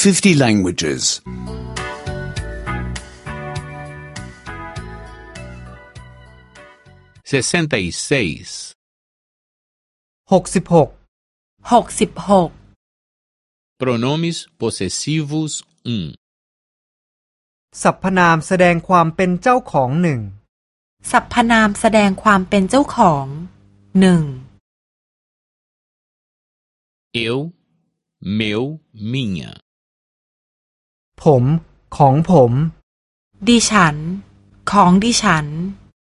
50 languages. 66 66 Pronomes possessivos สรรพนามแสดงความเป็นเจ้าของหนึ่งสรรพนามแสดงความเป็นเจ้าของหนึ่ง Eu, meu, minha. ผมของผมดิฉันของดิฉัน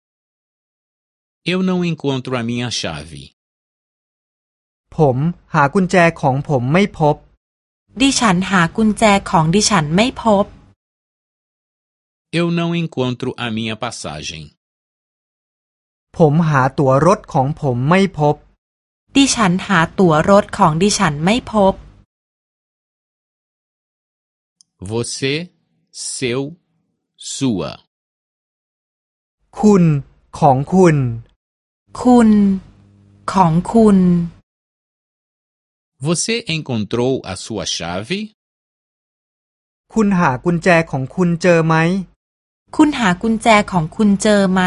Eu não encontro a minha chave. ผมหากุญแจของผมไม่พบดิฉันหากุญแจของดิฉันไม่พบ Eu não encontro a minha passagem. ผมหาตั๋วรถของผมไม่พบดิฉันหาตั๋วรถของดิฉันไม่พบ Você, seu, sua. คุณของคุณคุณของคุณ Você encontrou a sua chave? คุณหากุญแจของคุณเจอไหมคุณหากุญแจของคุณเจอไหม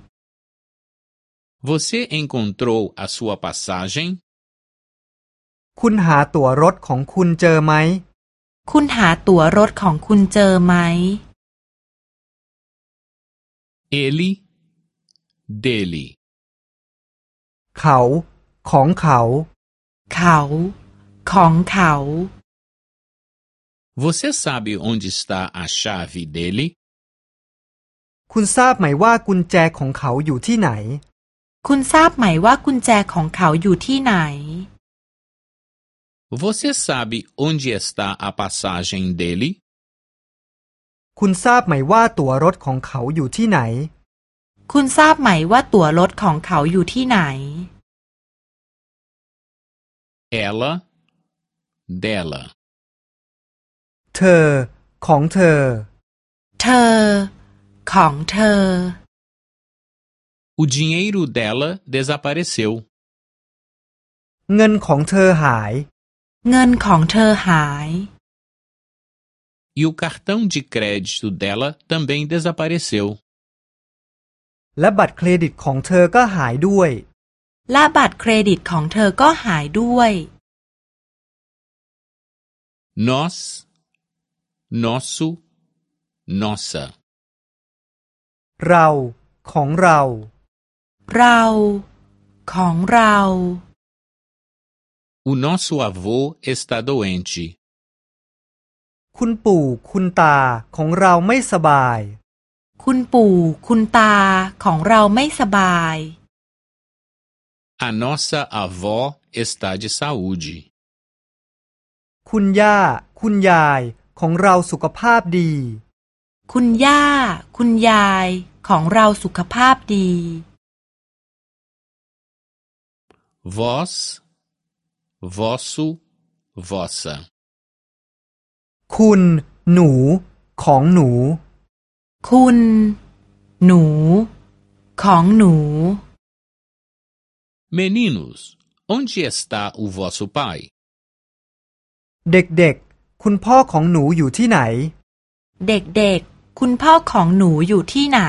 Você encontrou a sua passagem? คุณหาตั๋วรถของคุณเจอไหมคุณหาตั๋วรถของคุณเจอไหม Ele, dele. เขาของเขาเขาของเขา Você sabe onde está a chave dele? คุณทราบไหมว่ากุญแจของเขาอยู่ที่ไหนคุณทราบไหมว่ากุญแจของเขาอยู่ที่ไหน Você sabe onde está a passagem dele? คุณทราบไหมว่าตั๋วรถของเขาอยู่ที่ไหนคุณทราบไหมว่าตั๋วรถของเขาอยู่ที่ไหน Ela, dela. เธอของเธอเธอของเธอ O dinheiro dela desapareceu. เงินของเธอหายเงินของเธอหาย E o cartão de crédito dela também desapareceu. และบัตรเครดิตของเธอก็หายด้วยและบัตรเครดิตของเธอก็หายด้วย Nós, nosso, nossa. เราของเราเราของเรา O nosso avô está doente. คุณปู่คุณตาของเราไม่สบายคุณปู่คุณตาของเราไม่สบาย A nossa avó está de saúde. คุณย่าคุณยายของเราสุขภาพดีคุณย่าคุณยายของเราสุขภาพดี Vós, vosso, vossa. คุณหนูของหนูคุณหนูของหนู Meninos, onde está o vosso pai? เด็กๆคุณพ่อของหนูอยู่ที่ไหนเด็กๆคุณพ่อของหนูอยู่ที่ไหน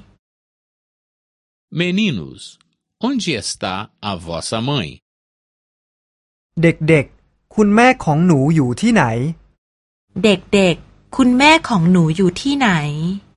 Meninos, onde está a vossa mãe? เด็กๆคุณแม่ของหนูอยู่ที่ไหนเด็กๆคุณแม่ของหนูอยู่ที่ไหน